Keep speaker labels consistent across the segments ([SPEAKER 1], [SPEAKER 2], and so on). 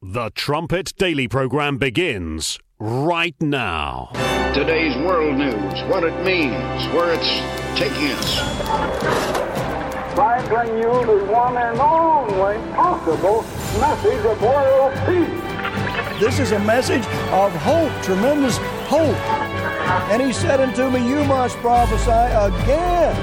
[SPEAKER 1] The Trumpet Daily program begins right now.
[SPEAKER 2] Today's world news, what it means, where it's taking us.
[SPEAKER 3] I bring you the one and only possible message of world peace.
[SPEAKER 4] This is a message of hope, tremendous hope. And he said unto me, you must prophesy again.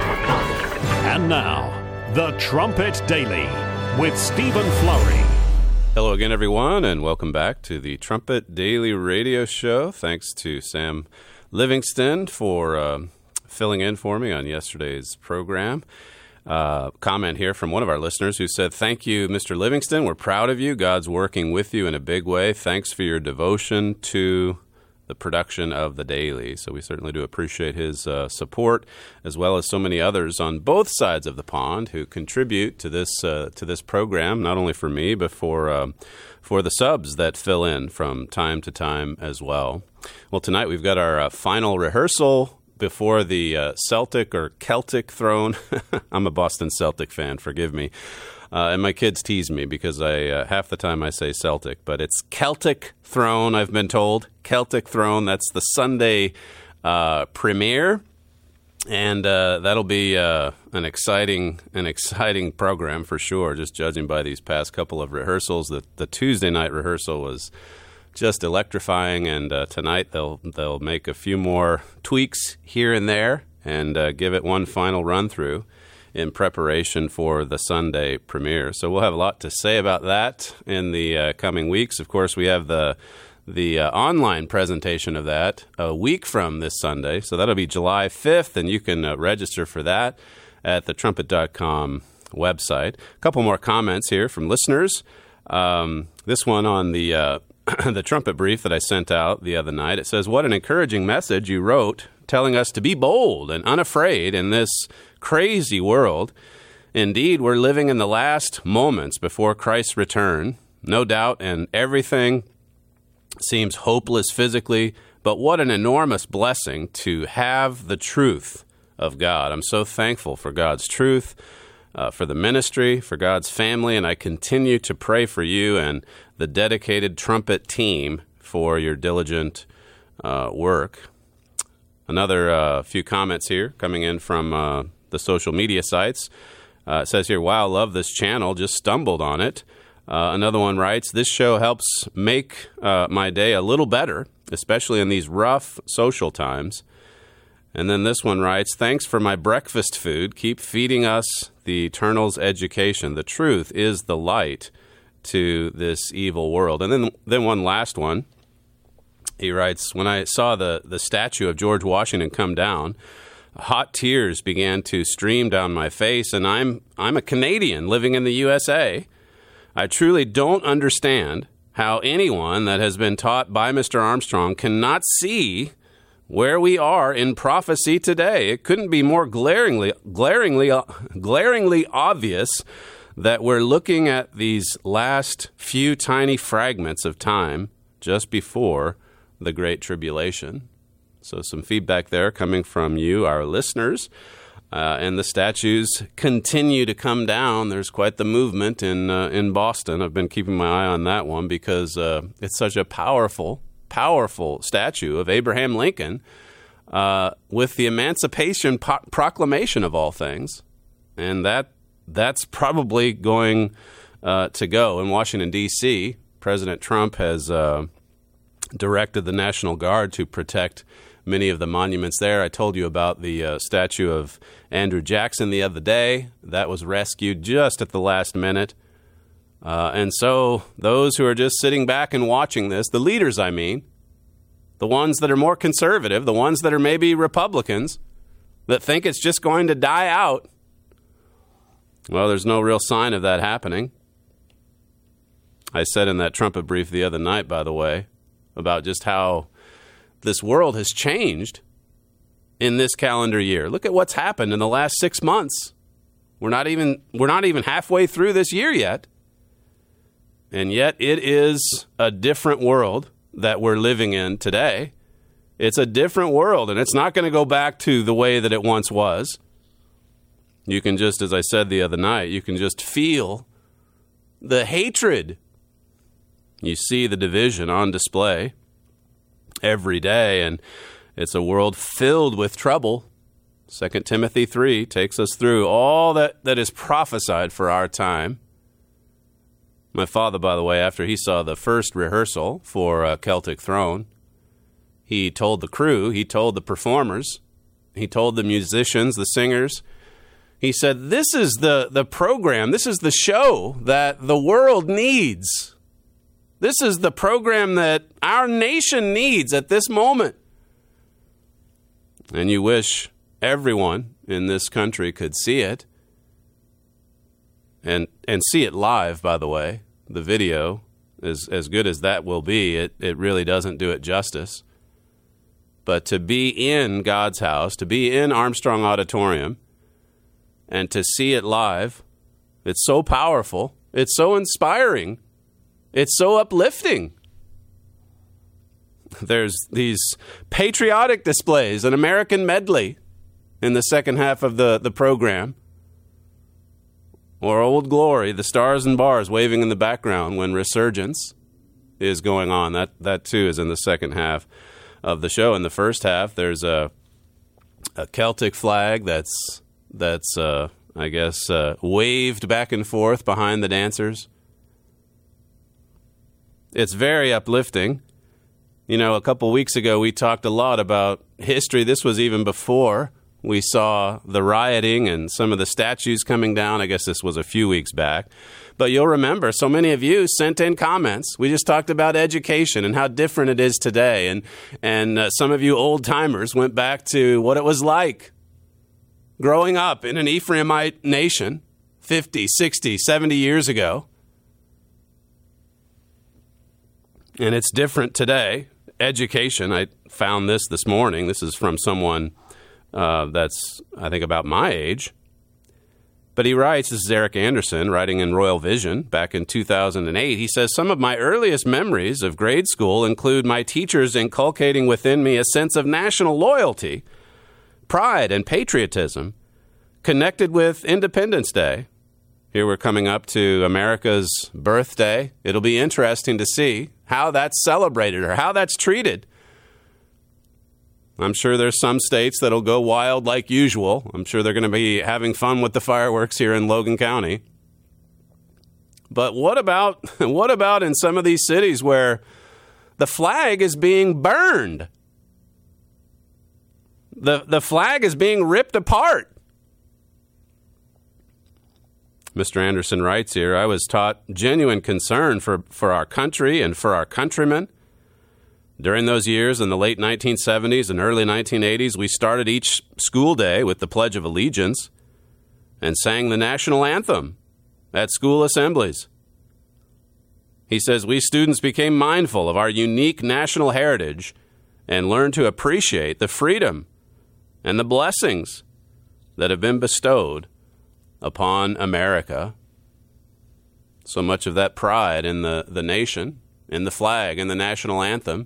[SPEAKER 1] And now, The Trumpet Daily with Stephen Flurry.
[SPEAKER 5] Hello again, everyone, and welcome back to the Trumpet Daily Radio Show. Thanks to Sam Livingston for filling in for me on yesterday's program. Comment here from one of our listeners who said, "Thank you, Mr. Livingston. We're proud of you. God's working with you in a big way. Thanks for your devotion to the production of the Daily." So we certainly do appreciate his support, as well as so many others on both sides of the pond who contribute to this program, not only for me, but for the subs that fill in from time to time as well. Well, tonight we've got our final rehearsal before the Celtic or Celtic throne. I'm a Boston Celtic fan, forgive me. And my kids tease me because half the time I say Celtic, but it's Celtic throne, I've been told. Celtic throne, that's the Sunday premiere. And that'll be an exciting program for sure, just judging by these past couple of rehearsals. The Tuesday night rehearsal was just electrifying, and tonight they'll make a few more tweaks here and there and give it one final run through in preparation for the Sunday premiere. So we'll have a lot to say about that in the coming weeks. Of course, we have the online presentation of that a week from this Sunday, so that'll be July 5th, and you can register for that at the trumpet.com website. A couple more comments here from listeners. This one on the the trumpet brief that I sent out the other night. It says, "What an encouraging message you wrote, telling us to be bold and unafraid in this crazy world. Indeed, we're living in the last moments before Christ's return, no doubt, and everything seems hopeless physically, but what an enormous blessing to have the truth of God. I'm so thankful for God's truth, for the ministry, for God's family, and I continue to pray for you and the dedicated trumpet team for your diligent work." Another few comments here coming in from the social media sites. It says here, "Wow, love this channel, just stumbled on it." Another one writes, "This show helps make my day a little better, especially in these rough social times." And then this one writes, "Thanks for my breakfast food. Keep feeding us the Eternal's education. The truth is the light to this evil world." And then one last one. He writes, "When I saw the statue of George Washington come down, hot tears began to stream down my face, and I'm a Canadian living in the USA. I truly don't understand how anyone that has been taught by Mr. Armstrong cannot see where we are in prophecy today. It couldn't be more glaringly obvious that we're looking at these last few tiny fragments of time just before the Great Tribulation." So some feedback there coming from you, our listeners. And the statues continue to come down. There's quite the movement in Boston. I've been keeping my eye on that one because it's such a powerful statue of Abraham Lincoln with the Emancipation Proclamation of all things. And that's probably going to go. In Washington, D.C., President Trump has directed the National Guard to protect many of the monuments there. I told you about the statue of Andrew Jackson the other day. That was rescued just at the last minute. And so those who are just sitting back and watching this, the leaders, I mean, the ones that are more conservative, the ones that are maybe Republicans, that think it's just going to die out, well, there's no real sign of that happening. I said in that trumpet brief the other night, by the way, about just how this world has changed in this calendar year. Look at what's happened in the last 6 months. We're not even halfway through this year yet. And yet it is a different world that we're living in today. It's a different world, and it's not going to go back to the way that it once was. You can just, as I said the other night, you can just feel the hatred You see the division on display every day, and it's a world filled with trouble. 2 Timothy 3 takes us through all that is prophesied for our time. My father, by the way, after he saw the first rehearsal for Celtic Throne, he told the crew, he told the performers, he told the musicians, the singers, he said, this is the program, this is the show that the world needs. This is the program that our nation needs at this moment. And you wish everyone in this country could see it. And see it live, by the way. The video, as good as that will be, it really doesn't do it justice. But to be in God's house, to be in Armstrong Auditorium, and to see it live, it's so powerful, it's so inspiring, it's so uplifting. There's these patriotic displays, an American medley in the second half of the program. Or Old Glory, the stars and bars waving in the background when Resurgence is going on. That too is in the second half of the show. In the first half, there's a Celtic flag that's waved back and forth behind the dancers. It's very uplifting. You know, a couple weeks ago, we talked a lot about history. This was even before we saw the rioting and some of the statues coming down. I guess this was a few weeks back. But you'll remember, so many of you sent in comments. We just talked about education and how different it is today. And some of you old-timers went back to what it was like growing up in an Ephraimite nation 50, 60, 70 years ago. And it's different today. Education, I found this morning. This is from someone that's, I think, about my age. But he writes, this is Eric Anderson, writing in Royal Vision back in 2008. He says, some of my earliest memories of grade school include my teachers inculcating within me a sense of national loyalty, pride, and patriotism connected with Independence Day. Here we're coming up to America's birthday. It'll be interesting to see how that's celebrated or how that's treated. I'm sure there's some states that'll go wild like usual. I'm sure they're going to be having fun with the fireworks here in Logan County. But what about in some of these cities where the flag is being burned? The flag is being ripped apart. Mr. Anderson writes here, I was taught genuine concern for our country and for our countrymen. During those years in the late 1970s and early 1980s, we started each school day with the Pledge of Allegiance and sang the national anthem at school assemblies. He says, we students became mindful of our unique national heritage and learned to appreciate the freedom and the blessings that have been bestowed upon America. So much of that pride in the nation, in the flag, in the national anthem,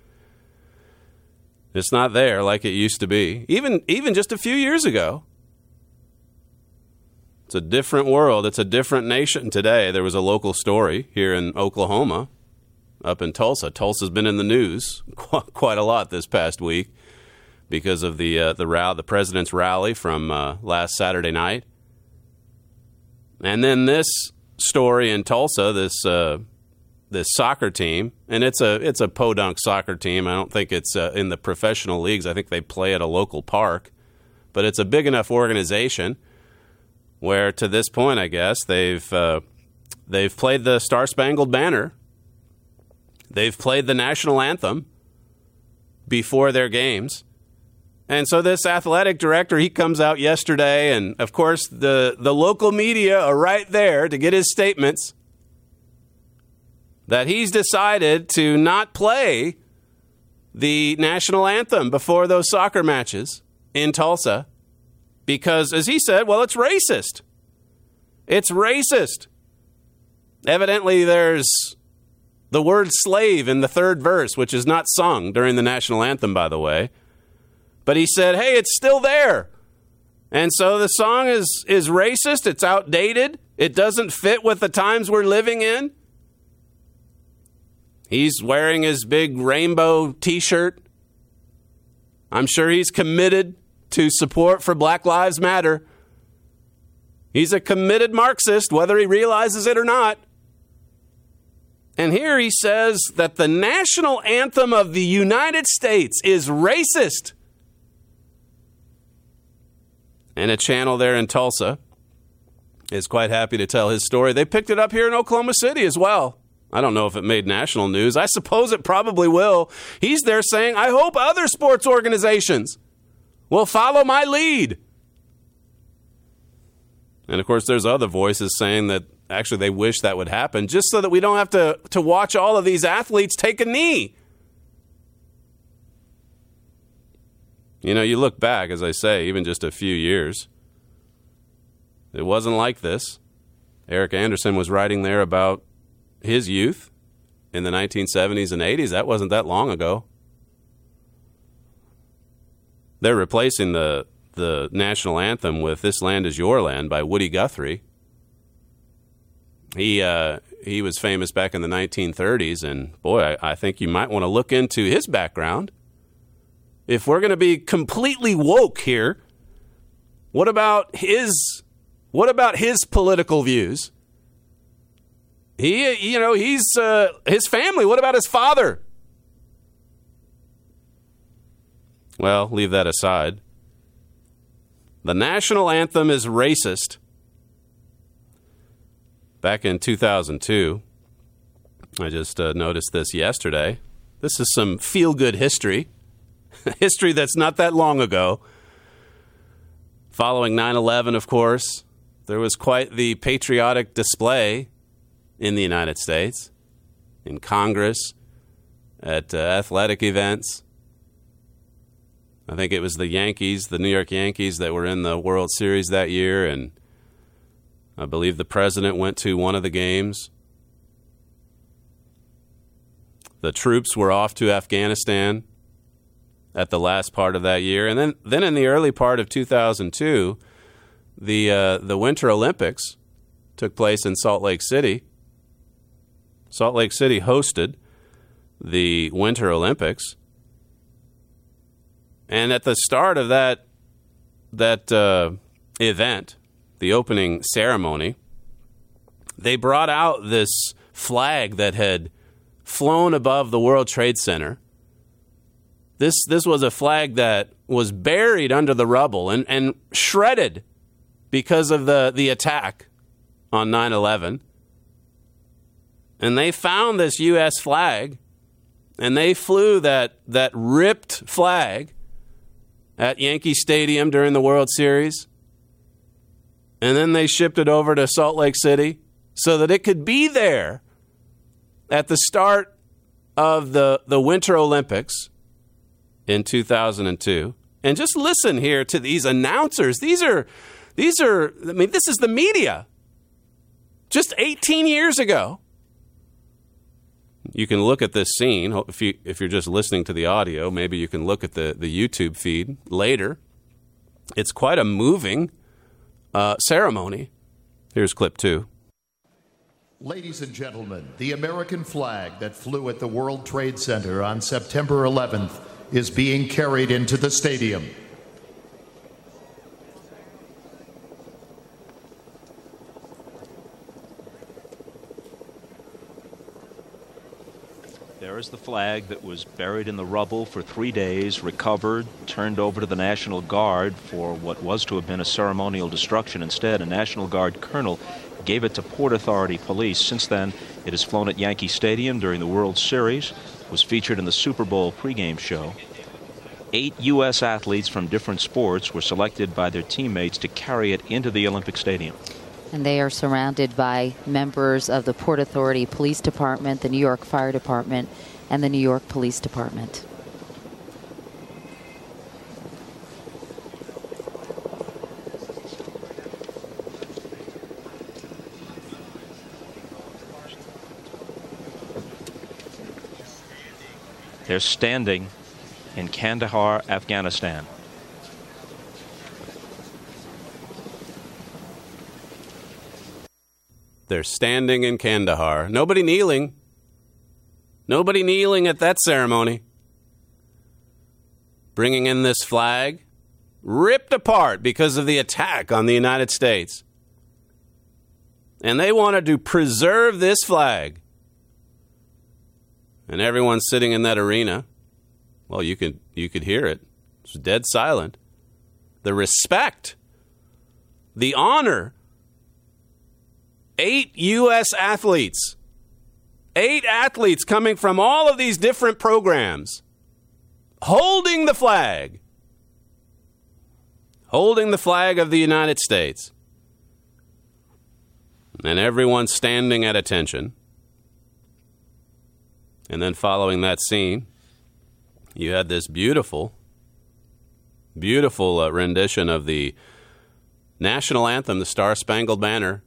[SPEAKER 5] it's not there like it used to be. Even just a few years ago. It's a different world. It's a different nation today. There was a local story here in Oklahoma, up in Tulsa. Tulsa's been in the news quite a lot this past week because of the president's rally from last Saturday night. And then this story in Tulsa, this soccer team, and it's a podunk soccer team. I don't think it's in the professional leagues. I think they play at a local park. But it's a big enough organization where, to this point, I guess, they've played the Star-Spangled Banner. They've played the national anthem before their games. And so this athletic director, he comes out yesterday, and, of course, the local media are right there to get his statements that he's decided to not play the national anthem before those soccer matches in Tulsa because, as he said, well, it's racist. It's racist. Evidently, there's the word slave in the third verse, which is not sung during the national anthem, by the way. But he said, hey, it's still there. And so the song is racist. It's outdated. It doesn't fit with the times we're living in. He's wearing his big rainbow T-shirt. I'm sure he's committed to support for Black Lives Matter. He's a committed Marxist, whether he realizes it or not. And here he says that the national anthem of the United States is racist. And a channel there in Tulsa is quite happy to tell his story. They picked it up here in Oklahoma City as well. I don't know if it made national news. I suppose it probably will. He's there saying, I hope other sports organizations will follow my lead. And, of course, there's other voices saying that actually they wish that would happen just so that we don't have to watch all of these athletes take a knee. You know, you look back, as I say, even just a few years. It wasn't like this. Eric Anderson was writing there about his youth in the 1970s and 80s. That wasn't that long ago. They're replacing the national anthem with This Land Is Your Land by Woody Guthrie. He was famous back in the 1930s, and boy, I think you might want to look into his background. If we're going to be completely woke here, what about his political views? He's his family. What about his father? Well, leave that aside. The national anthem is racist. Back in 2002, I just noticed this yesterday. This is some feel-good history. History that's not that long ago. Following 9/11, of course, there was quite the patriotic display in the United States, in Congress, at athletic events. I think it was the Yankees, the New York Yankees, that were in the World Series that year, and I believe the president went to one of the games. The troops were off to Afghanistan at the last part of that year. And then in the early part of 2002, the Winter Olympics took place in Salt Lake City. Salt Lake City hosted the Winter Olympics. And at the start of that event, the opening ceremony, they brought out this flag that had flown above the World Trade Center. This was a flag that was buried under the rubble and shredded because of the attack on 9/11. And they found this U.S. flag, and they flew that ripped flag at Yankee Stadium during the World Series. And then they shipped it over to Salt Lake City so that it could be there at the start of the Winter Olympics in 2002. And just listen here to these announcers. These are, this is the media. Just 18 years ago. You can look at this scene. If you're just listening to the audio, maybe you can look at the YouTube feed later. It's quite a moving ceremony. Here's clip 2.
[SPEAKER 6] Ladies and gentlemen, the American flag that flew at the World Trade Center on September 11th is being carried into the stadium.
[SPEAKER 7] There is the flag that was buried in the rubble for 3 days, recovered, turned over to the National Guard for what was to have been a ceremonial destruction. Instead, a National Guard colonel gave it to Port Authority Police. Since then, it has flown at Yankee Stadium during the World Series, was featured in the Super Bowl pregame show. 8 U.S. athletes from different sports were selected by their teammates to carry it into the Olympic Stadium.
[SPEAKER 8] And they are surrounded by members of the Port Authority Police Department, the New York Fire Department, and the New York Police Department.
[SPEAKER 7] They're standing in Kandahar, Afghanistan.
[SPEAKER 5] They're standing in Kandahar. Nobody kneeling. Nobody kneeling at that ceremony. Bringing in this flag, ripped apart because of the attack on the United States. And they wanted to preserve this flag. And everyone sitting in that arena, well, you could hear it. It's dead silent. The respect, the honor. 8 U.S. athletes. 8 athletes coming from all of these different programs. Holding the flag. Holding the flag of the United States. And everyone standing at attention. And then following that scene, you had this beautiful rendition of the national anthem, the Star-Spangled Banner,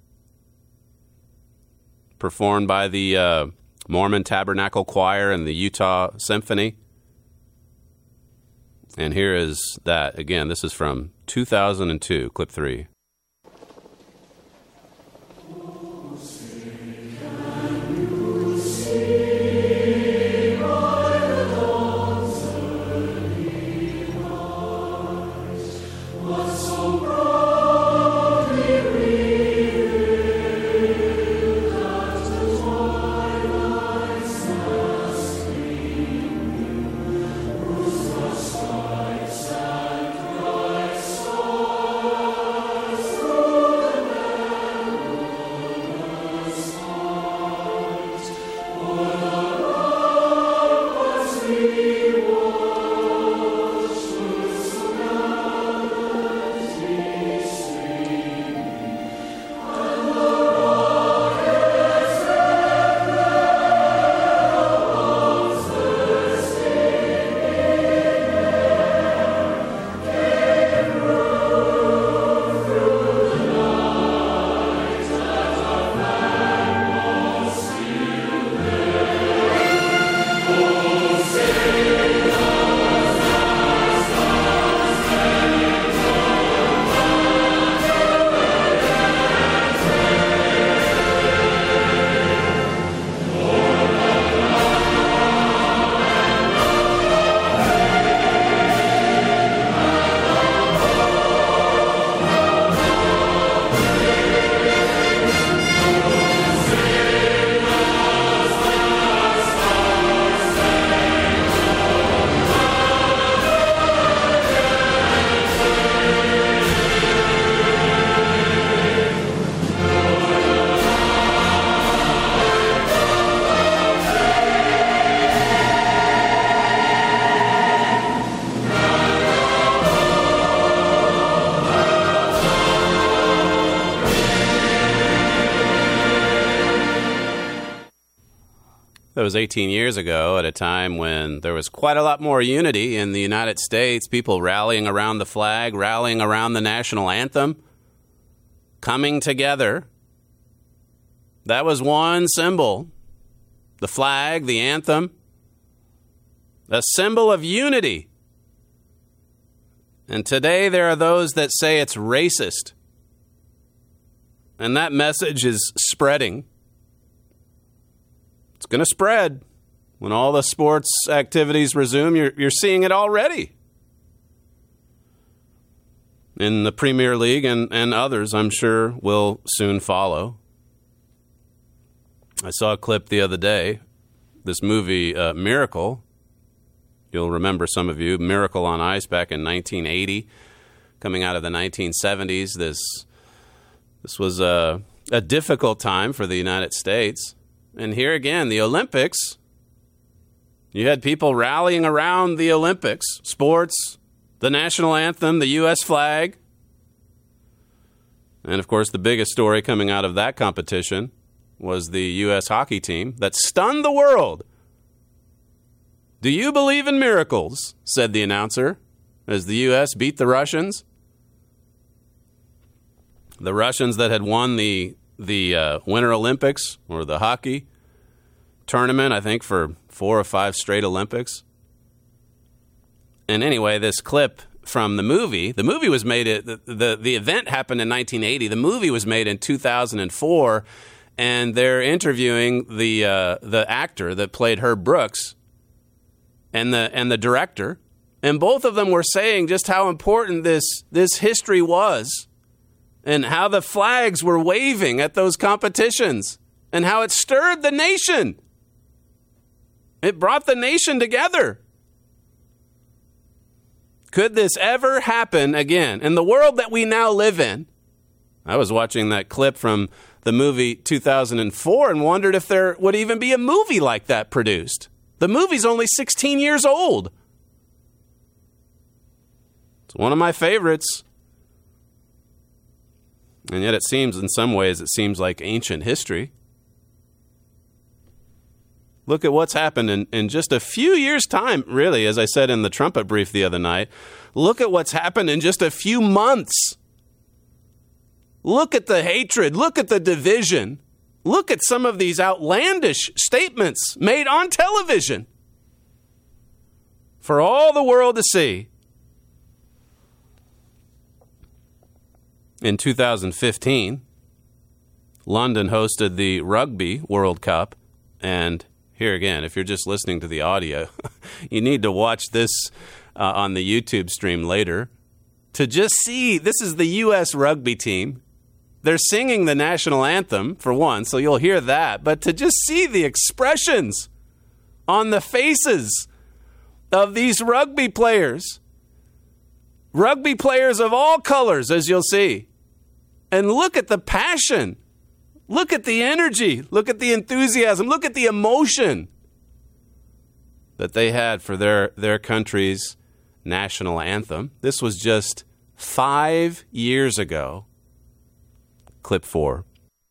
[SPEAKER 5] performed by the Mormon Tabernacle Choir and the Utah Symphony. And here is that. Again, this is from 2002, clip 3. That was 18 years ago, at a time when there was quite a lot more unity in the United States, people rallying around the flag, rallying around the national anthem, coming together. That was one symbol, the flag, the anthem, a symbol of unity. And today there are those that say it's racist. And that message is spreading. It's going to spread. When all the sports activities resume, you're seeing it already. In the Premier League and others, I'm sure, will soon follow. I saw a clip the other day. This movie, Miracle. You'll remember, some of you, Miracle on Ice back in 1980. Coming out of the 1970s, this was a difficult time for the United States. And here again, the Olympics, you had people rallying around the Olympics, sports, the national anthem, the U.S. flag. And, of course, the biggest story coming out of that competition was the U.S. hockey team that stunned the world. "Do you believe in miracles?" said the announcer as the U.S. beat the Russians. The Russians that had won the Winter Olympics, or the hockey tournament, I think, for 4 or 5 straight Olympics. And anyway, this clip from the movie was made, the event happened in 1980. The movie was made in 2004. and they're interviewing the actor that played Herb Brooks and the director, and both of them were saying just how important this history was, and how the flags were waving at those competitions, and how it stirred the nation. It brought the nation together. Could this ever happen again? In the world that we now live in, I was watching that clip from the movie 2004 and wondered if there would even be a movie like that produced. The movie's only 16 years old. It's one of my favorites. And yet it seems, in some ways, it seems like ancient history. Look at what's happened in just a few years' time, really, as I said in the trumpet brief the other night. Look at what's happened in just a few months. Look at the hatred. Look at the division. Look at some of these outlandish statements made on television for all the world to see. In 2015, London hosted the Rugby World Cup, and here again, if you're just listening to the audio, you need to watch this on the YouTube stream later to just see, this is the U.S. rugby team. They're singing the national anthem, for one, so you'll hear that. But to just see the expressions on the faces of these rugby players of all colors, as you'll see, and look at the passion. Look at the energy. Look at the enthusiasm. Look at the emotion that they had for their country's national anthem. This was just 5 years ago. Clip 4.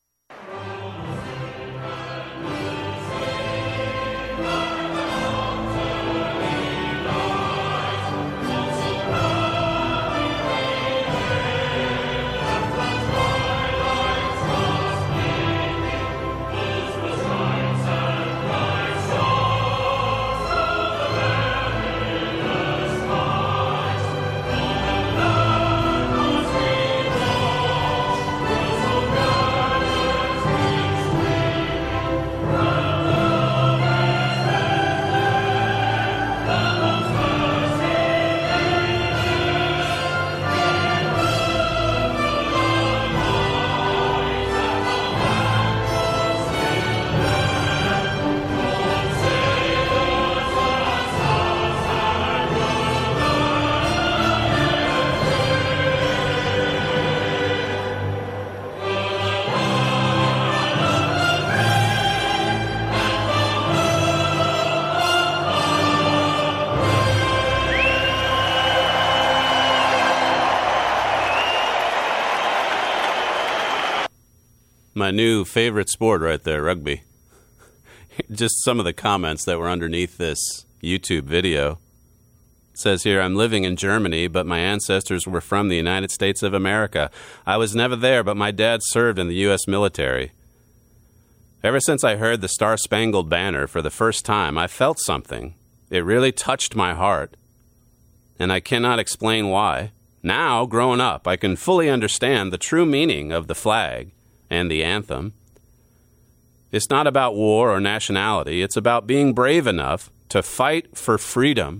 [SPEAKER 5] My new favorite sport right there, rugby. Just some of the comments that were underneath this YouTube video. It says here, I'm living in Germany, but my ancestors were from the United States of America. I was never there, but my dad served in the U.S. military. Ever since I heard the Star-Spangled Banner for the first time, I felt something. It really touched my heart. And I cannot explain why. Now, growing up, I can fully understand the true meaning of the flag and the anthem. It's not about war or nationality. It's about being brave enough to fight for freedom.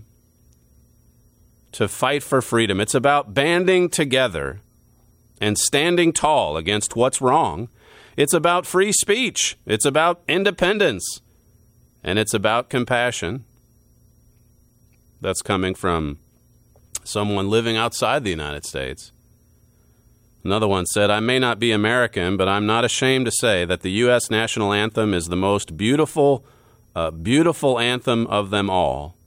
[SPEAKER 5] To fight for freedom. It's about banding together and standing tall against what's wrong. It's about free speech. It's about independence. And it's about compassion. That's coming from someone living outside the United States. Another one said, I may not be American, but I'm not ashamed to say that the U.S. national anthem is the most beautiful anthem of them all.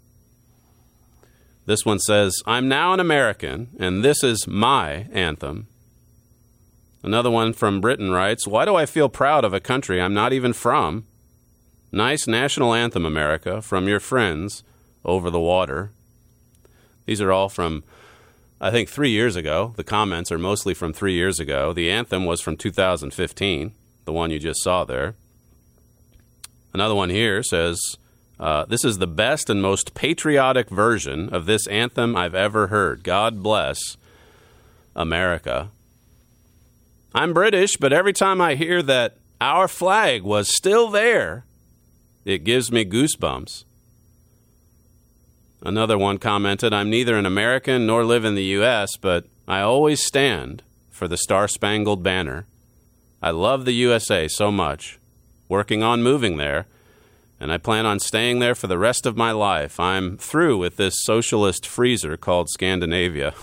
[SPEAKER 5] This one says, I'm now an American, and this is my anthem. Another one from Britain writes, why do I feel proud of a country I'm not even from? Nice national anthem, America, from your friends over the water. These are all from, I think, 3 years ago. The comments are mostly from 3 years ago. The anthem was from 2015, the one you just saw there. Another one here says, this is the best and most patriotic version of this anthem I've ever heard. God bless America. I'm British, but every time I hear that our flag was still there, it gives me goosebumps. Another one commented, I'm neither an American nor live in the U.S., but I always stand for the Star-Spangled Banner. I love the USA so much, working on moving there, and I plan on staying there for the rest of my life. I'm through with this socialist freezer called Scandinavia.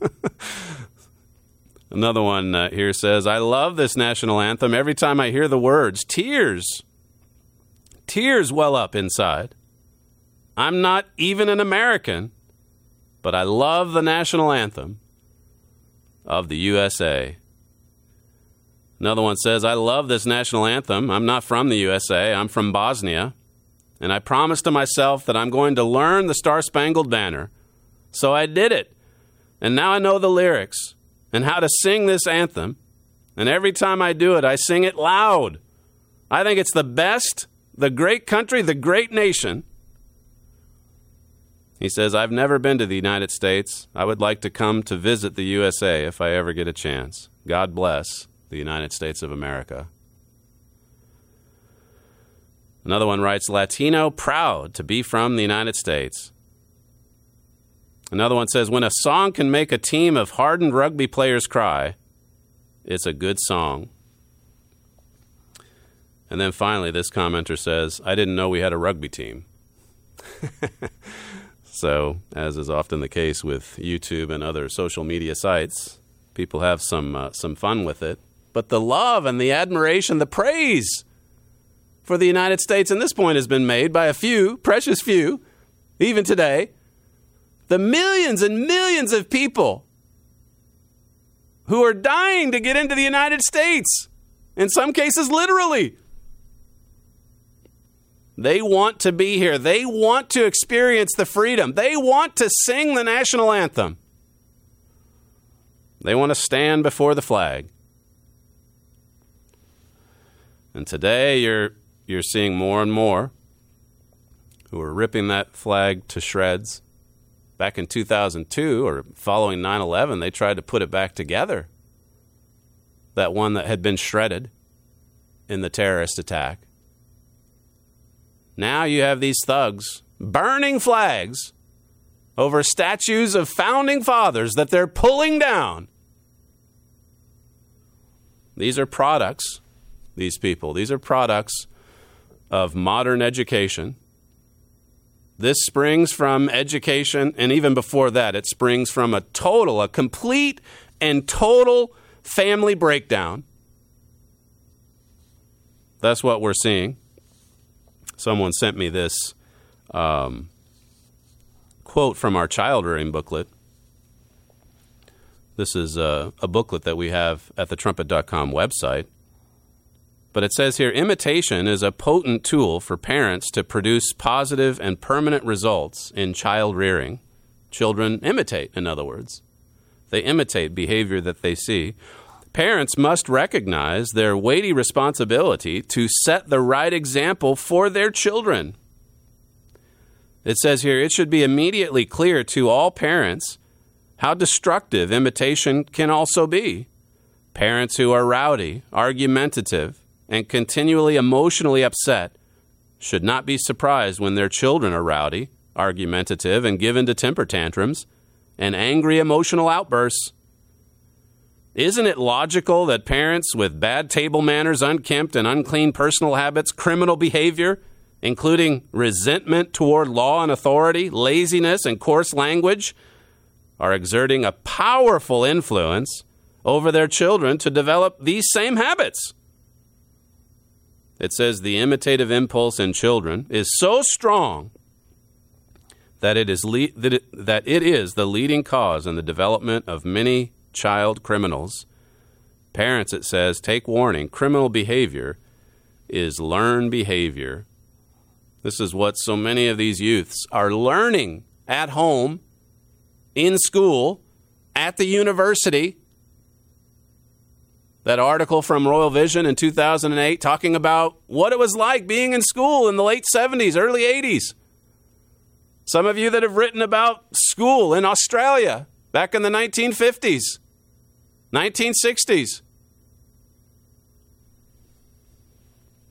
[SPEAKER 5] Another one here says, I love this national anthem. Every time I hear the words, tears well up inside. I'm not even an American, but I love the national anthem of the USA. Another one says, I love this national anthem. I'm not from the USA. I'm from Bosnia. And I promised to myself that I'm going to learn the Star-Spangled Banner. So I did it. And now I know the lyrics and how to sing this anthem. And every time I do it, I sing it loud. I think it's the best, the great country, the great nation. He says, I've never been to the United States. I would like to come to visit the USA if I ever get a chance. God bless the United States of America. Another one writes, Latino, proud to be from the United States. Another one says, when a song can make a team of hardened rugby players cry, it's a good song. And then finally, this commenter says, I didn't know we had a rugby team. So, as is often the case with YouTube and other social media sites, people have some fun with it. But the love and the admiration, the praise for the United States in this point has been made by a few, precious few, even today. The millions and millions of people who are dying to get into the United States, in some cases literally. They want to be here. They want to experience the freedom. They want to sing the national anthem. They want to stand before the flag. And today you're seeing more and more who are ripping that flag to shreds. Back in 2002, or following 9/11, they tried to put it back together. That one that had been shredded in the terrorist attack. Now you have these thugs burning flags over statues of founding fathers that they're pulling down. These are products, these people, these are products of modern education. This springs from education, and even before that, it springs from a complete and total family breakdown. That's what we're seeing. Someone sent me this quote from our child rearing booklet. This is a booklet that we have at the trumpet.com website. But it says here, imitation is a potent tool for parents to produce positive and permanent results in child rearing. Children imitate, in other words. They imitate behavior that they see. Parents must recognize their weighty responsibility to set the right example for their children. It says here, it should be immediately clear to all parents how destructive imitation can also be. Parents who are rowdy, argumentative, and continually emotionally upset should not be surprised when their children are rowdy, argumentative, and given to temper tantrums and angry emotional outbursts. Isn't it logical that parents with bad table manners, unkempt and unclean personal habits, criminal behavior, including resentment toward law and authority, laziness, and coarse language, are exerting a powerful influence over their children to develop these same habits? It says the imitative impulse in children is so strong that it is the leading cause in the development of many child criminals. Parents, it says, take warning. Criminal behavior is learned behavior. This is what so many of these youths are learning at home, in school, at the university. That article from Royal Vision in 2008 talking about what it was like being in school in the late 70s, early 80s. Some of you that have written about school in Australia back in the 1950s, 1960s.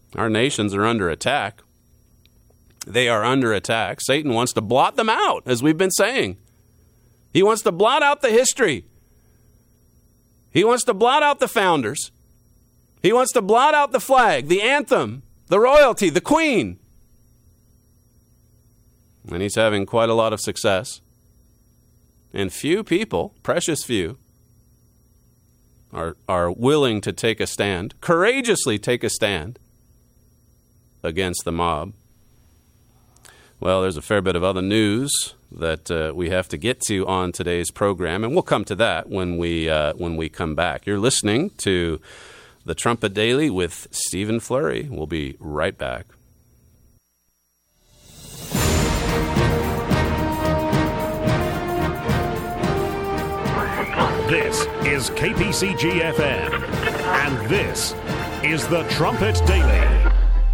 [SPEAKER 5] Our nations are under attack. They are under attack. Satan wants to blot them out, as we've been saying. He wants to blot out the history. He wants to blot out the founders. He wants to blot out the flag, the anthem, the royalty, the queen. And he's having quite a lot of success. And few people, precious few, are willing to take a stand, courageously take a stand against the mob. Well, there's a fair bit of other news that we have to get to on today's program, and we'll come to that when we come back. You're listening to the Trumpet Daily with Stephen Flurry. We'll be right back.
[SPEAKER 1] This is KPCG-FM, and this is the Trumpet Daily.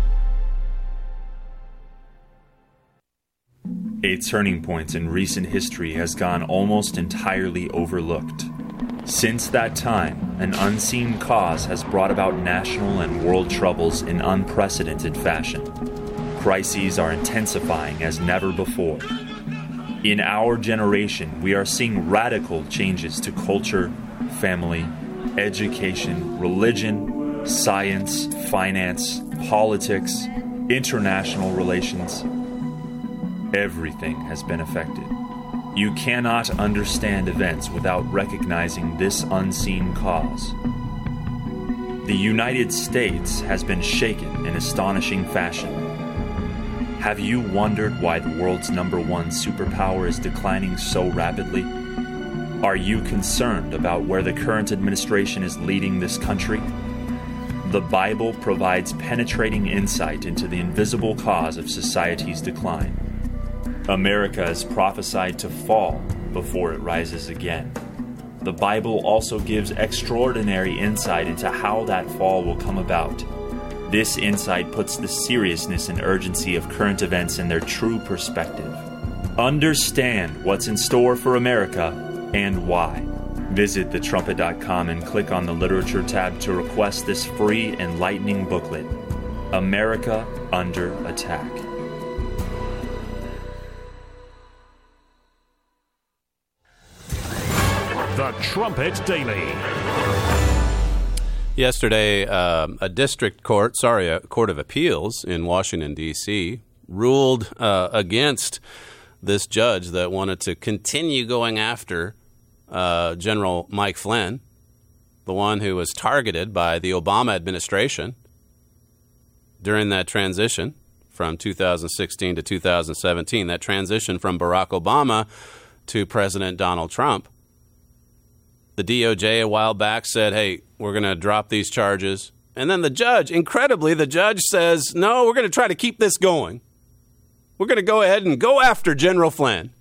[SPEAKER 9] A turning point in recent history has gone almost entirely overlooked. Since that time, an unseen cause has brought about national and world troubles in unprecedented fashion. Crises are intensifying as never before. In our generation, we are seeing radical changes to culture, family, education, religion, science, finance, politics, international relations. Everything has been affected. You cannot understand events without recognizing this unseen cause. The United States has been shaken in astonishing fashion. Have you wondered why the world's #1 superpower is declining so rapidly? Are you concerned about where the current administration is leading this country? The Bible provides penetrating insight into the invisible cause of society's decline. America is prophesied to fall before it rises again. The Bible also gives extraordinary insight into how that fall will come about. This insight puts the seriousness and urgency of current events in their true perspective. Understand what's in store for America and why. Visit thetrumpet.com and click on the Literature tab to request this free enlightening booklet, America Under Attack.
[SPEAKER 1] The Trumpet Daily.
[SPEAKER 5] Yesterday, a court of appeals in Washington, D.C., ruled against this judge that wanted to continue going after General Mike Flynn, the one who was targeted by the Obama administration during that transition from 2016 to 2017, that transition from Barack Obama to President Donald Trump. The DOJ a while back said, hey, we're going to drop these charges. And then the judge says, no, we're going to try to keep this going. We're going to go ahead and go after General Flynn.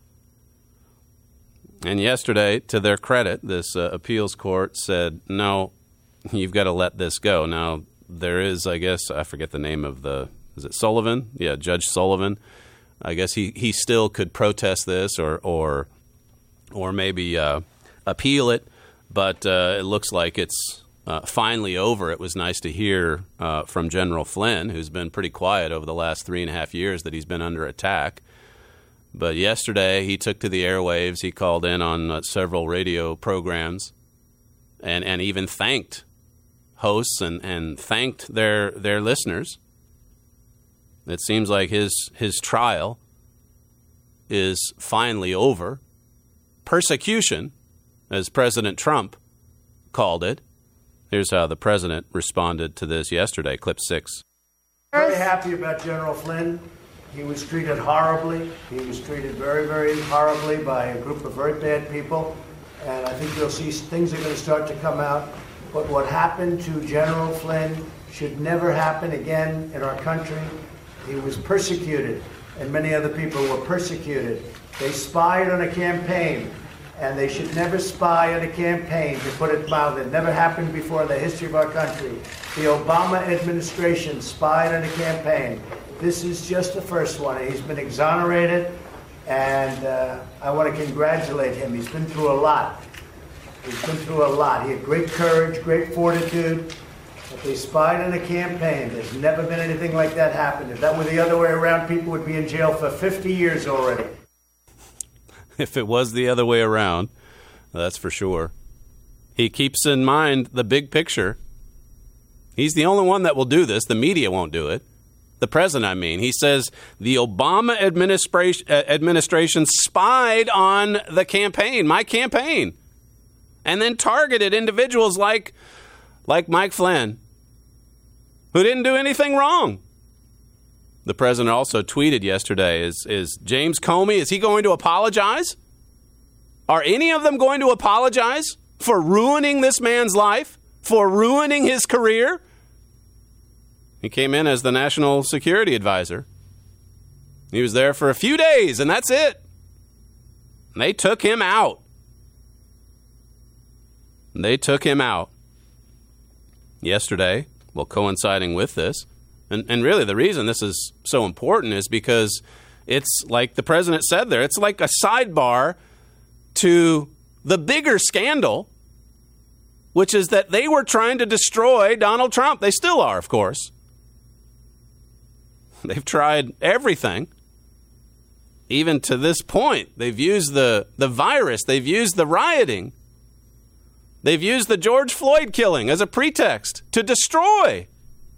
[SPEAKER 5] And yesterday, to their credit, this appeals court said, no, you've got to let this go. Now, there is, I guess, I forget the name of is it Sullivan? Yeah, Judge Sullivan. I guess he still could protest this or maybe appeal it, but it looks like it's finally over. It was nice to hear from General Flynn, who's been pretty quiet over the last 3.5 years, that he's been under attack. But yesterday, he took to the airwaves. He called in on several radio programs and even thanked hosts and thanked their listeners. It seems like his trial is finally over. Persecution, as President Trump called it. Here's how the president responded to this yesterday, clip 6.
[SPEAKER 10] Very happy about General Flynn. He was treated horribly. He was treated very, very horribly by a group of very bad people. And I think you'll see things are going to start to come out. But what happened to General Flynn should never happen again in our country. He was persecuted, and many other people were persecuted. They spied on a campaign. And they should never spy on a campaign, to put it mildly. It never happened before in the history of our country. The Obama administration spied on a campaign. This is just the first one. He's been exonerated, and I want to congratulate him. He's been through a lot. He had great courage, great fortitude, that they spied on a campaign. There's never been anything like that happen. If that were the other way around, people would be in jail for 50 years already.
[SPEAKER 5] If it was the other way around, that's for sure. He keeps in mind the big picture. He's the only one that will do this. The media won't do it. The president, I mean. He says the Obama administration spied on the campaign, my campaign, and then targeted individuals like Mike Flynn, who didn't do anything wrong. The president also tweeted yesterday, is James Comey, is he going to apologize? Are any of them going to apologize for ruining this man's life, for ruining his career? He came in as the national security advisor. He was there for a few days, and that's it. And they took him out. Yesterday, well, coinciding with this, and really the reason this is so important is because it's like the president said there, it's like a sidebar to the bigger scandal, which is that they were trying to destroy Donald Trump. They still are, of course. They've tried everything. Even to this point, they've used the virus. They've used the rioting. They've used the George Floyd killing as a pretext to destroy.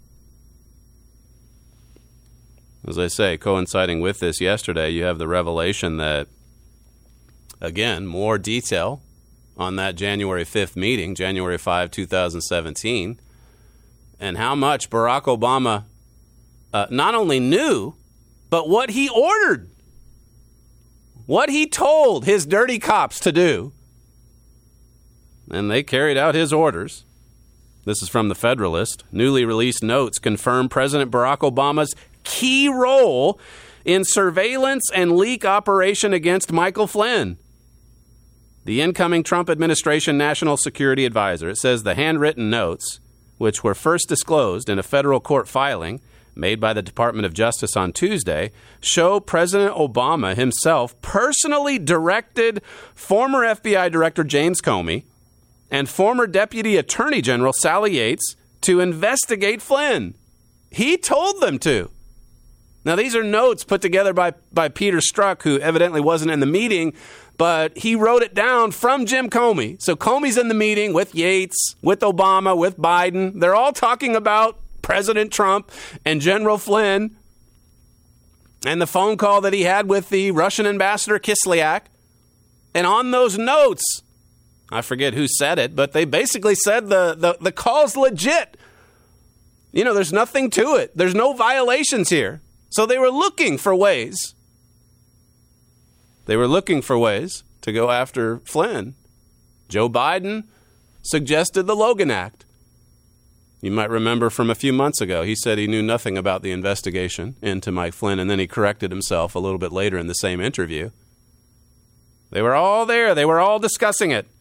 [SPEAKER 5] As I say, coinciding with this yesterday, you have the revelation that, again, more detail on that January 5th meeting, January 5, 2017, and how much Barack Obama not only knew, but what he ordered, what he told his dirty cops to do. And they carried out his orders. This is from the Federalist. Newly released notes confirm President Barack Obama's key role in surveillance and leak operation against Michael Flynn, the incoming Trump administration national security advisor. It says the handwritten notes, which were first disclosed in a federal court filing made by the Department of Justice on Tuesday, show President Obama himself personally directed former FBI Director James Comey and former Deputy Attorney General Sally Yates to investigate Flynn. He told them to. Now, these are notes put together by Peter Strzok, who evidently wasn't in the meeting, but he wrote it down from Jim Comey. So Comey's in the meeting with Yates, with Obama, with Biden. They're all talking about President Trump and General Flynn and the phone call that he had with the Russian ambassador Kislyak. And on those notes, I forget who said it, but they basically said the call's legit. You know, there's nothing to it. There's no violations here. So they were looking for ways. They were looking for ways to go after Flynn. Joe Biden suggested the Logan Act. You might remember from a few months ago, he said he knew nothing about the investigation into Mike Flynn, and then he corrected himself a little bit later in the same interview. They were all there. They were all discussing it.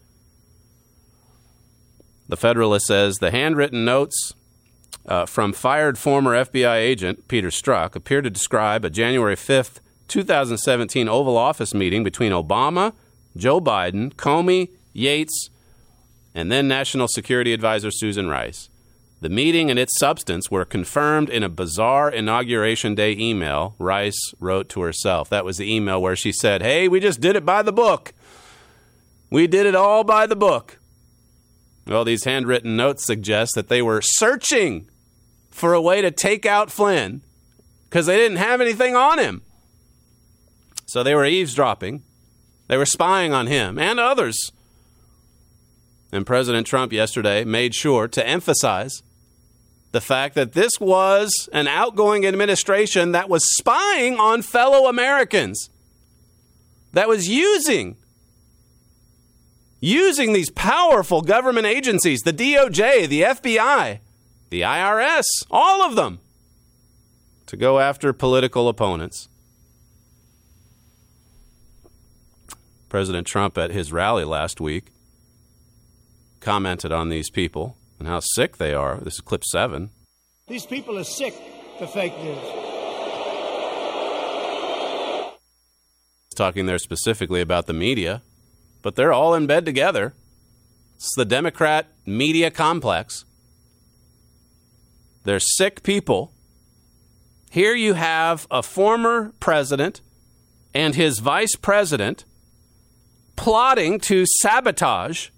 [SPEAKER 5] The Federalist says the handwritten notes from fired former FBI agent Peter Strzok appear to describe a January 5th, 2017 Oval Office meeting between Obama, Joe Biden, Comey, Yates, and then National Security Advisor Susan Rice. The meeting and its substance were confirmed in a bizarre Inauguration Day email Rice wrote to herself. That was the email where she said, hey, we just did it by the book. We did it all by the book. Well, these handwritten notes suggest that they were searching for a way to take out Flynn because they didn't have anything on him. So they were eavesdropping. They were spying on him and others. And President Trump yesterday made sure to emphasize the fact that this was an outgoing administration that was spying on fellow Americans, that was using these powerful government agencies, the DOJ, the FBI, the IRS, all of them, to go after political opponents. President Trump at his rally last week commented on these people and how sick they are. This is clip 7.
[SPEAKER 10] These people are sick to fake news.
[SPEAKER 5] Talking there specifically about the media, but they're all in bed together. It's the Democrat media complex. They're sick people. Here you have a former president and his vice president plotting to sabotage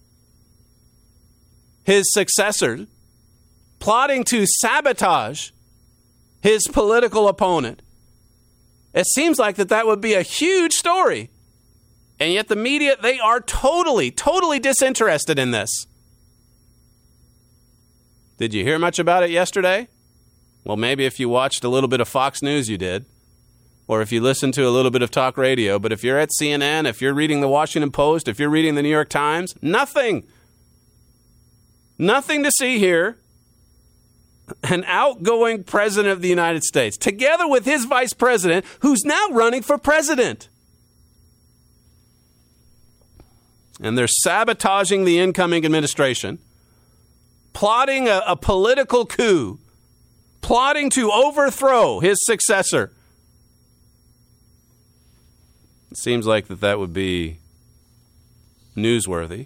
[SPEAKER 5] his successor, plotting to sabotage his political opponent. It seems like that would be a huge story. And yet the media, they are totally disinterested in this. Did you hear much about it yesterday? Well, maybe if you watched a little bit of Fox News, you did. Or if you listened to a little bit of talk radio. But if you're at CNN, if you're reading the Washington Post, if you're reading the New York Times, nothing. Nothing to see here. An outgoing president of the United States, together with his vice president, who's now running for president. And they're sabotaging the incoming administration, plotting a political coup, plotting to overthrow his successor. It seems like that would be newsworthy.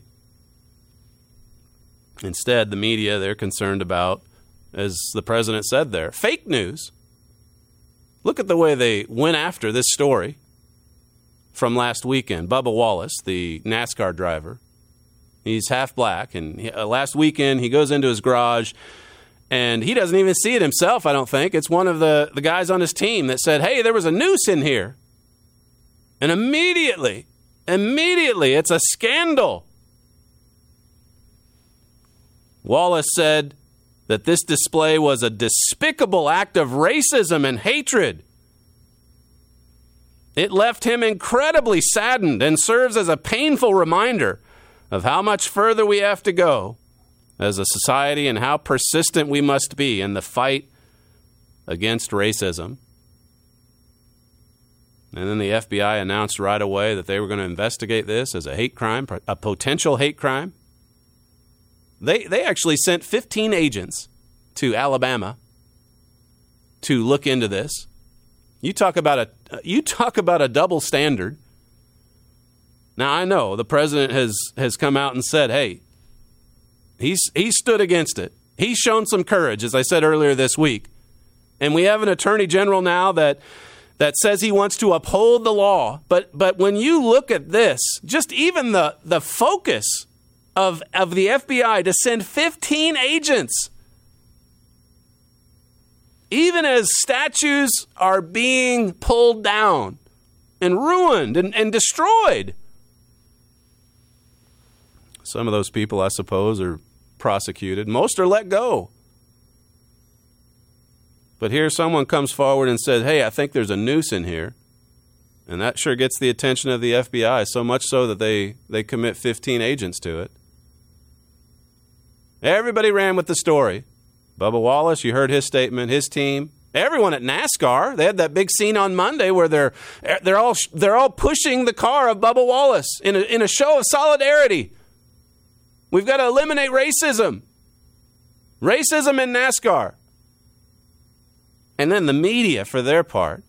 [SPEAKER 5] Instead, the media, they're concerned about, as the president said there, fake news. Look at the way they went after this story from last weekend. Bubba Wallace, the NASCAR driver, he's half black, and last weekend he goes into his garage, and he doesn't even see it himself, I don't think. It's one of the guys on his team that said, hey, there was a noose in here. And immediately, it's a scandal. Wallace said that this display was a despicable act of racism and hatred. It left him incredibly saddened and serves as a painful reminder of how much further we have to go as a society and how persistent we must be in the fight against racism. And then the FBI announced right away that they were going to investigate this as a hate crime, a potential hate crime. They actually sent 15 agents to Alabama to look into this. You talk about a double standard. Now, I know the president has come out and said, hey, he stood against it. He's shown some courage, as I said earlier this week. And we have an attorney general now that says he wants to uphold the law. But when you look at this, just even the focus of the FBI to send 15 agents, even as statues are being pulled down and ruined and destroyed. Some of those people, I suppose, are prosecuted. Most are let go. But here someone comes forward and says, hey, I think there's a noose in here. And that sure gets the attention of the FBI, so much so that they commit 15 agents to it. Everybody ran with the story. Bubba Wallace, you heard his statement, his team. Everyone at NASCAR, they had that big scene on Monday where they're all pushing the car of Bubba Wallace in a show of solidarity. We've got to eliminate racism. Racism in NASCAR. And then the media, for their part,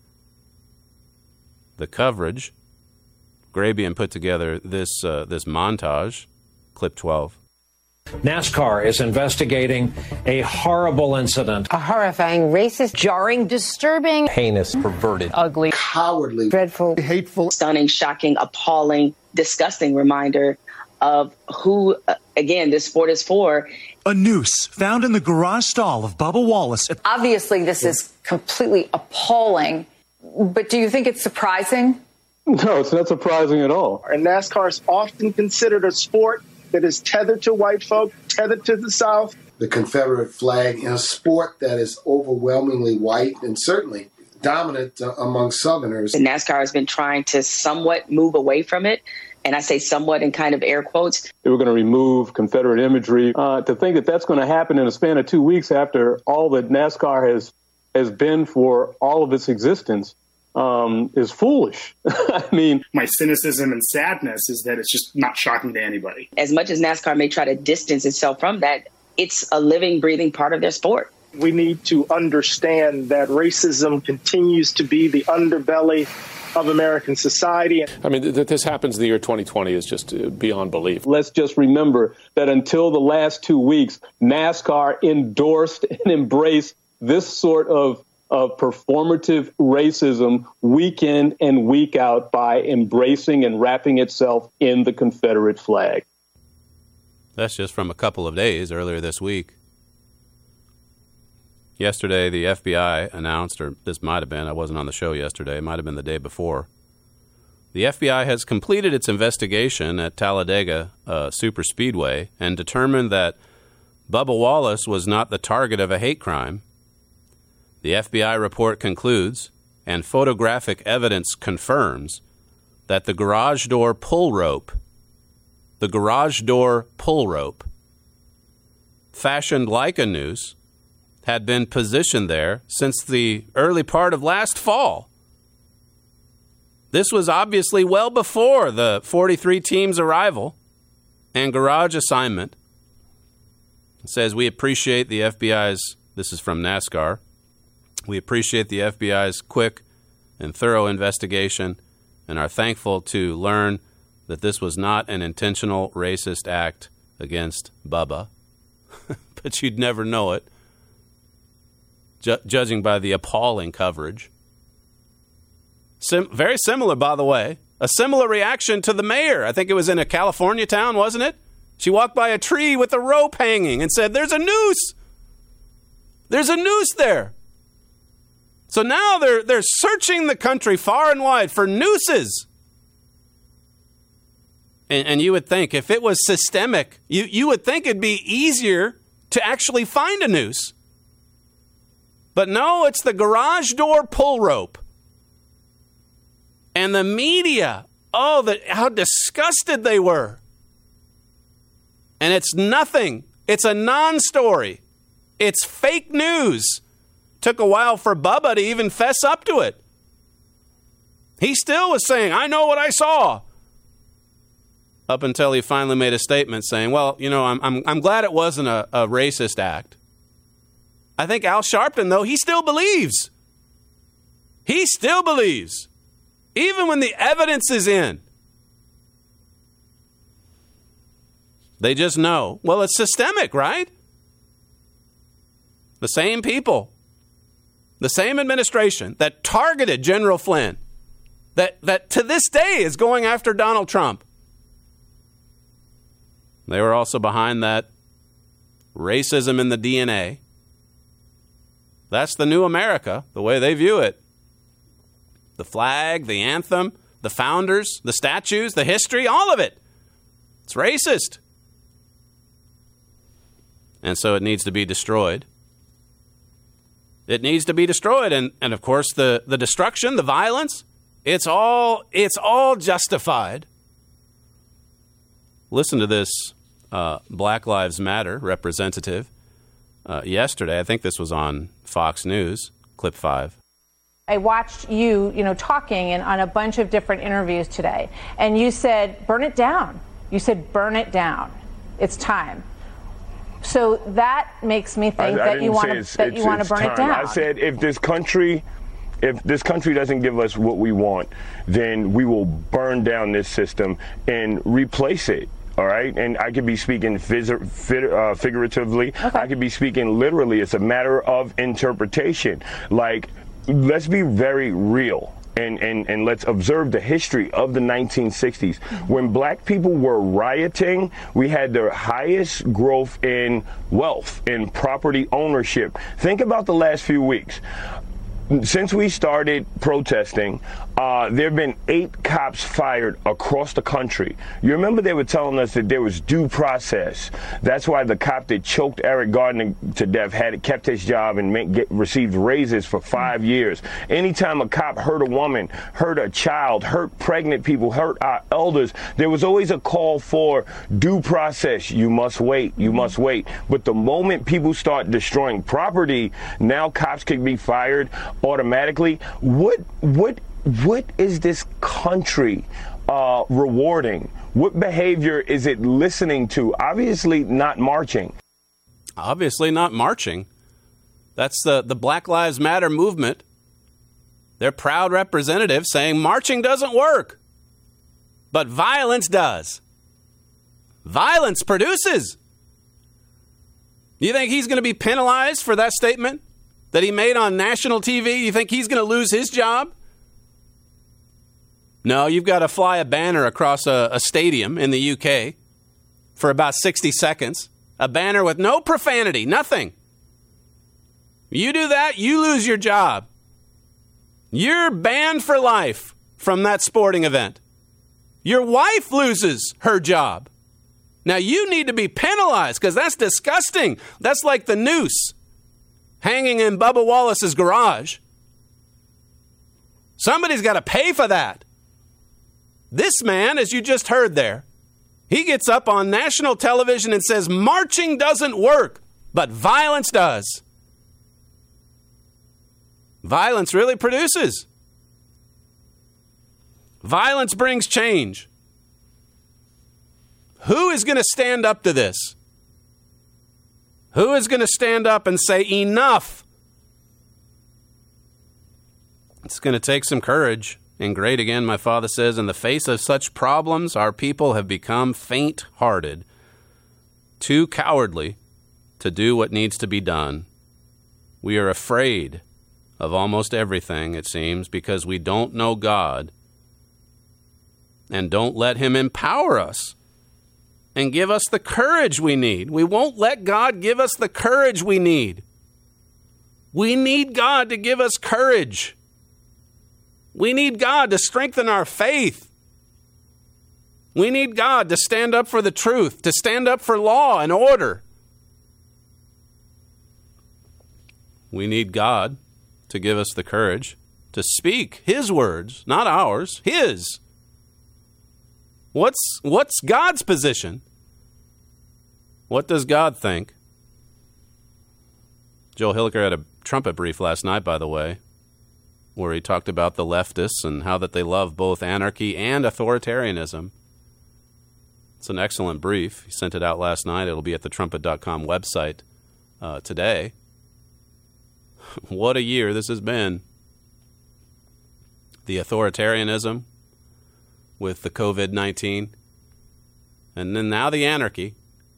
[SPEAKER 5] the coverage. Grabian put together this montage, clip 12.
[SPEAKER 11] NASCAR is investigating a horrible incident.
[SPEAKER 12] A horrifying, racist, jarring, disturbing,
[SPEAKER 11] heinous, perverted,
[SPEAKER 12] ugly,
[SPEAKER 13] cowardly,
[SPEAKER 12] dreadful,
[SPEAKER 13] hateful,
[SPEAKER 14] stunning, shocking, appalling, disgusting reminder of who, again, this sport is for.
[SPEAKER 15] A noose found in the garage stall of Bubba Wallace.
[SPEAKER 16] Obviously, this is completely appalling, but do you think it's surprising?
[SPEAKER 17] No, it's not surprising at all.
[SPEAKER 18] And NASCAR is often considered a sport that is tethered to white folk, tethered to the South.
[SPEAKER 13] The Confederate flag in a sport that is overwhelmingly white and certainly dominant among Southerners.
[SPEAKER 14] And NASCAR has been trying to somewhat move away from it. And I say somewhat in kind of air quotes.
[SPEAKER 17] They were going to remove Confederate imagery. To think that that's going to happen in a span of 2 weeks after all that NASCAR has been for all of its existence is foolish. I mean,
[SPEAKER 19] my cynicism and sadness is that it's just not shocking to anybody.
[SPEAKER 14] As much as NASCAR may try to distance itself from that, it's a living, breathing part of their sport.
[SPEAKER 18] We need to understand that racism continues to be the underbelly of American society.
[SPEAKER 20] I mean, that this happens in the year 2020 is just beyond belief.
[SPEAKER 17] Let's just remember that until the last 2 weeks, NASCAR endorsed and embraced this sort of performative racism week in and week out by embracing and wrapping itself in the Confederate flag.
[SPEAKER 5] That's just from a couple of days earlier this week. Yesterday, the FBI announced, or this might have been, I wasn't on the show yesterday, it might have been the day before. The FBI has completed its investigation at Talladega Superspeedway and determined that Bubba Wallace was not the target of a hate crime. The FBI report concludes, and photographic evidence confirms, that the garage door pull rope, fashioned like a noose, had been positioned there since the early part of last fall. This was obviously well before the 43 team's arrival and garage assignment. It says, we appreciate the FBI's, this is from NASCAR, we appreciate the FBI's quick and thorough investigation and are thankful to learn that this was not an intentional racist act against Bubba. But you'd never know it, judging by the appalling coverage. Very similar, by the way, a similar reaction to the mayor. I think it was in a California town, wasn't it? She walked by a tree with a rope hanging and said, there's a noose. There's a noose there. So now they're searching the country far and wide for nooses. And you would think if it was systemic, you would think it'd be easier to actually find a noose. But no, it's the garage door pull rope. And the media, how disgusted they were. And it's nothing. It's a non-story. It's fake news. Took a while for Bubba to even fess up to it. He still was saying, I know what I saw. Up until he finally made a statement saying, well, you know, I'm glad it wasn't a racist act. I think Al Sharpton, though, he still believes. He still believes. Even when the evidence is in. They just know. Well, it's systemic, right? The same people. The same administration that targeted General Flynn, that to this day is going after Donald Trump. They were also behind that racism in the DNA. That's the new America, the way they view it. The flag, the anthem, the founders, the statues, the history, all of it. It's racist. And so it needs to be destroyed. It needs to be destroyed. And of course, the destruction, the violence, it's all justified. Listen to this Black Lives Matter representative yesterday. I think this was on Fox News, clip 5.
[SPEAKER 21] I watched you talking on a bunch of different interviews today, and you said, burn it down. You said, burn it down. It's time. So that makes me think that you want to burn it down.
[SPEAKER 22] I said if this country doesn't give us what we want, then we will burn down this system and replace it. All right, and I could be speaking figuratively. Okay. I could be speaking literally. It's a matter of interpretation. Like, let's be very real. And let's observe the history of the 1960s. When black people were rioting, we had the highest growth in wealth, in property ownership. Think about the last few weeks. Since we started protesting, there have been 8 cops fired across the country. You remember they were telling us that there was due process. That's why the cop that choked Eric Gardner to death kept his job and received raises for 5 years. Anytime a cop hurt a woman, hurt a child, hurt pregnant people, hurt our elders, there was always a call for due process. You must wait. You must wait. But the moment people start destroying property, now cops can be fired automatically. What is this country rewarding? What behavior is it listening to? Obviously not marching.
[SPEAKER 5] Obviously not marching. That's the Black Lives Matter movement. Their proud representative saying marching doesn't work, but violence does. Violence produces. You think he's going to be penalized for that statement? that he made on national TV, you think he's going to lose his job? No, you've got to fly a banner across a stadium in the UK for about 60 seconds. A banner with no profanity, nothing. You do that, you lose your job. You're banned for life from that sporting event. Your wife loses her job. Now, you need to be penalized because that's disgusting. That's like the noose hanging in Bubba Wallace's garage. Somebody's got to pay for that. This man, as you just heard there, he gets up on national television and says marching doesn't work, but violence does. Violence really produces. Violence brings change. Who is going to stand up to this? Who is going to stand up and say enough? It's going to take some courage. And great again, my father says, in the face of such problems, our people have become faint-hearted, too cowardly to do what needs to be done. We are afraid of almost everything, it seems, because we don't know God and don't let him empower us and give us the courage we need. We won't let God give us the courage we need. We need God to give us courage. We need God to strengthen our faith. We need God to stand up for the truth, to stand up for law and order. We need God to give us the courage to speak his words, not ours, his. What's God's position? What does God think? Joel Hilliker had a trumpet brief last night, by the way, where he talked about the leftists and how that they love both anarchy and authoritarianism. It's an excellent brief. He sent it out last night. It'll be at the trumpet.com website today. What a year this has been. The authoritarianism with the COVID-19, and then now the anarchy.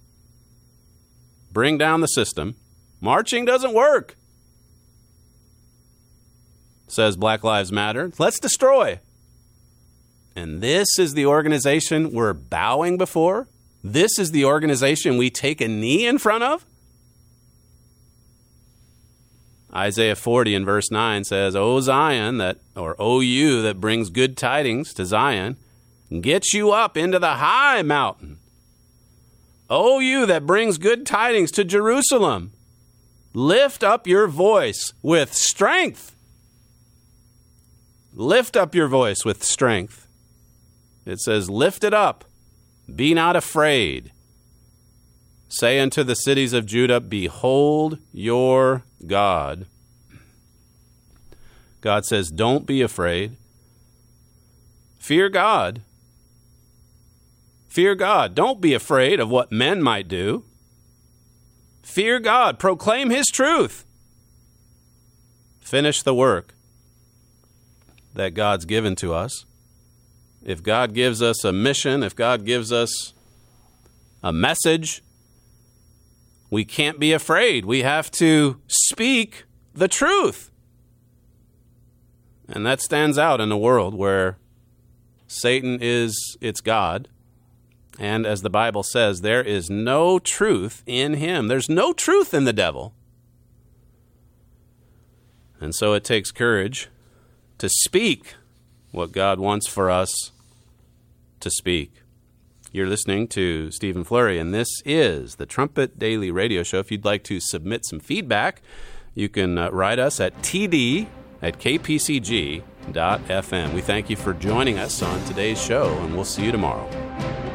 [SPEAKER 5] Bring down the system. Marching doesn't work, says Black Lives Matter. Let's destroy. And this is the organization we're bowing before? This is the organization we take a knee in front of? Isaiah 40 in verse 9 says, O Zion, O you that brings good tidings to Zion, get you up into the high mountain. O you that brings good tidings to Jerusalem, lift up your voice with strength. Lift up your voice with strength. It says, lift it up. Be not afraid. Say unto the cities of Judah, behold your God. God says, don't be afraid. Fear God. Fear God. Don't be afraid of what men might do. Fear God. Proclaim his truth. Finish the work that God's given to us. If God gives us a mission, if God gives us a message, we can't be afraid. We have to speak the truth. And that stands out in a world where Satan is its God. And as the Bible says, there is no truth in him. There's no truth in the devil. And so it takes courage to speak what God wants for us to speak. You're listening to Stephen Flurry, and this is the Trumpet Daily Radio Show. If you'd like to submit some feedback, you can write us at td@kpcg.fm. We thank you for joining us on today's show, and we'll see you tomorrow.